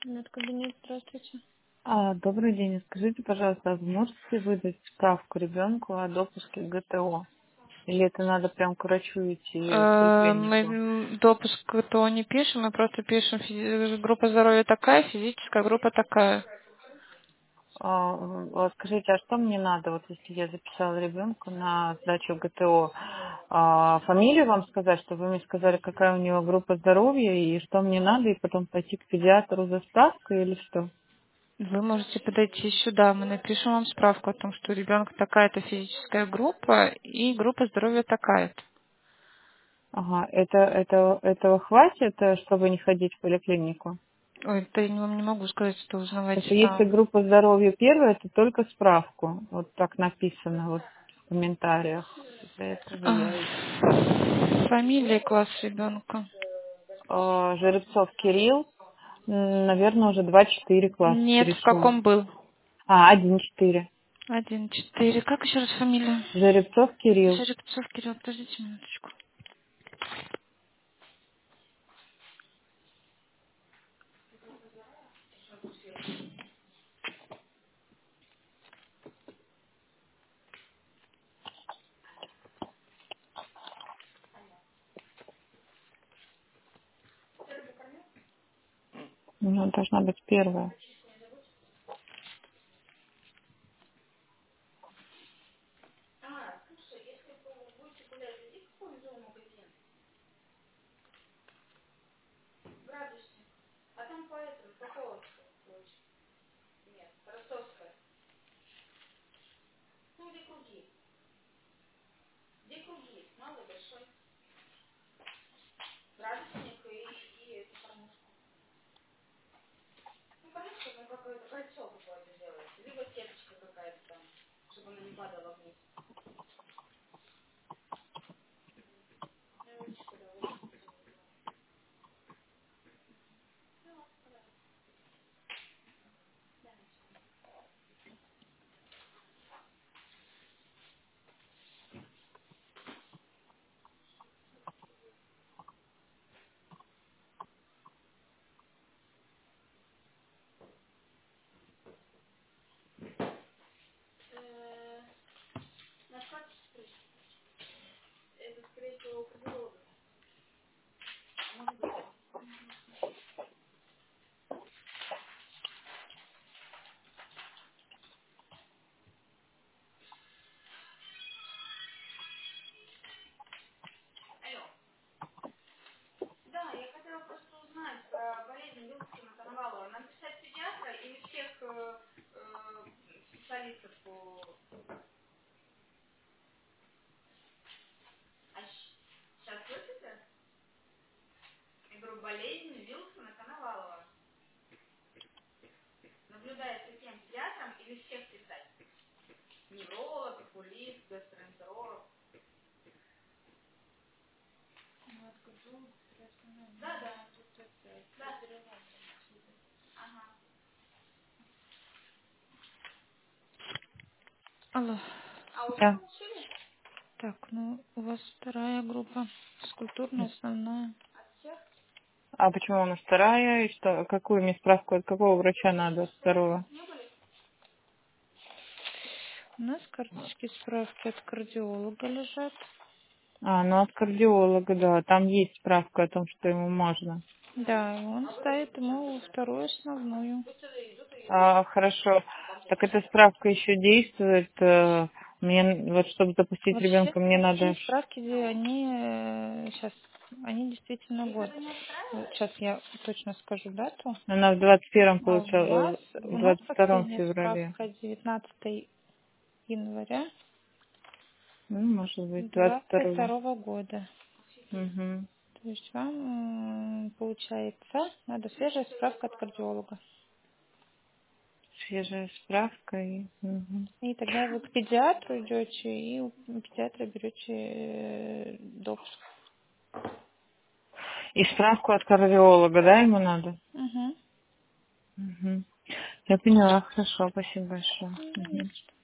Медкабинет, здравствуйте. Добрый день. Скажите, пожалуйста, вы можете выдать справку ребенку о допуске к ГТО? Или это надо прям к врачу идти, в Мы поликлинику? допуск то не пишем, мы просто пишем группа здоровья такая, физическая группа такая. Вот скажите, а что мне надо, вот если я записала ребенка на сдачу ГТО? Фамилию вам сказать, чтобы вы мне сказали, какая у него группа здоровья и что мне надо, и потом пойти к педиатру за справкой или что? Вы можете подойти сюда, мы напишем вам справку о том, что у ребенка такая-то физическая группа и группа здоровья такая-то. Ага, этого хватит, чтобы не ходить в поликлинику? Ой, это я вам не могу сказать, что узнавайте Потому что если сам. группа здоровья первая, то только справку. Вот так написано вот в комментариях. Для этого я ищу. Фамилия и класс ребенка. Жеребцов Кирилл, наверное, уже 2-4 класс Нет, в перешел. каком был? 1-4. 1-4. Как еще раз фамилия? Жеребцов Кирилл. Жеребцов Кирилл, подождите минуточку. Ну, должна быть первая. Алло. Да. Так, ну, у вас вторая группа, физкультурная основная. А почему у нас вторая? И что? Какую мне справку от какого врача надо? От второго? У нас карточки справки от кардиолога лежат. Ну от кардиолога, да. Там есть справка о том, что ему можно. Да, и он ставит ему вторую основную. Хорошо. Так эта справка еще действует. Мне вот чтобы запустить Вообще, ребенка, мне надо. все справки, они сейчас, они действительно год. Сейчас я точно скажу дату. Она в 21-м А получала, в у нас 22 последняя феврале. справка 19 января Ну, может быть, 22. 22 года. Угу. То есть вам, получается, надо свежая справка от кардиолога. Свежая справка. Мгм. И тогда вы к педиатру идете, и у педиатра берете допуск. И справку от кардиолога, да, ему надо? Угу. Угу. Я поняла, хорошо, спасибо большое. Мгм.